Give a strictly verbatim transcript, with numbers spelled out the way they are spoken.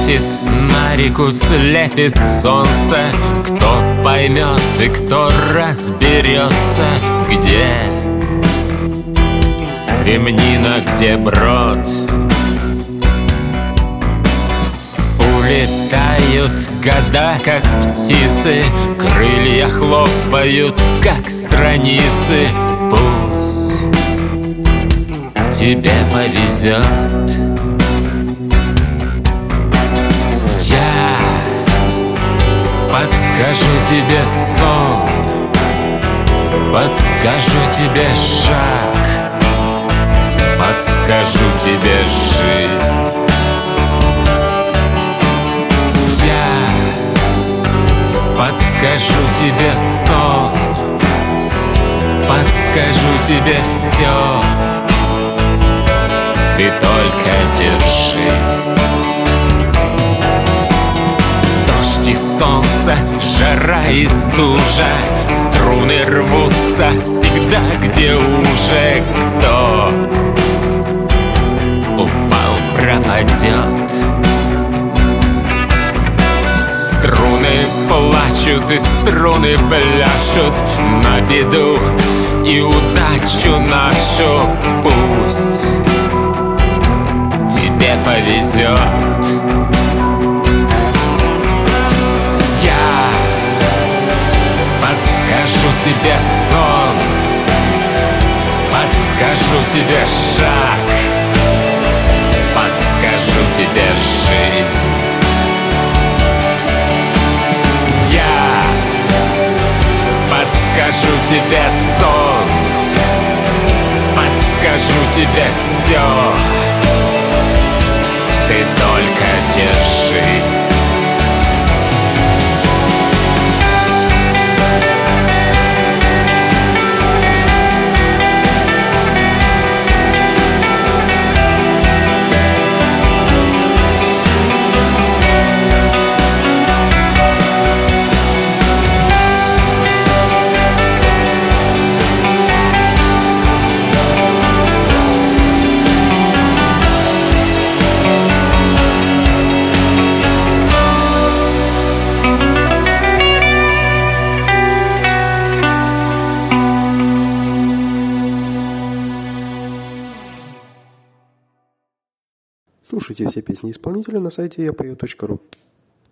Светит на реку след из солнца. Кто поймет и кто разберется, где стремнина, где брод. Улетают года, как птицы, крылья хлопают, как страницы. Пусть тебе повезет. Я подскажу тебе сон, подскажу тебе шаг, подскажу тебе жизнь. Подскажу тебе сон, подскажу тебе все. Ты только держись. Дождь и солнце, жара и стужа, струны рвутся всегда, где уже. Кто упал, пропадет. Струны плачут и струны пляшут на беду и удачу нашу. Пусть тебе повезет. Я подскажу тебе сон, подскажу тебе шаг, подскажу тебе жизнь. Подскажу тебе сон, подскажу тебе все. Ты только держись. Слушайте все песни исполнителя на сайте я пою точка ру.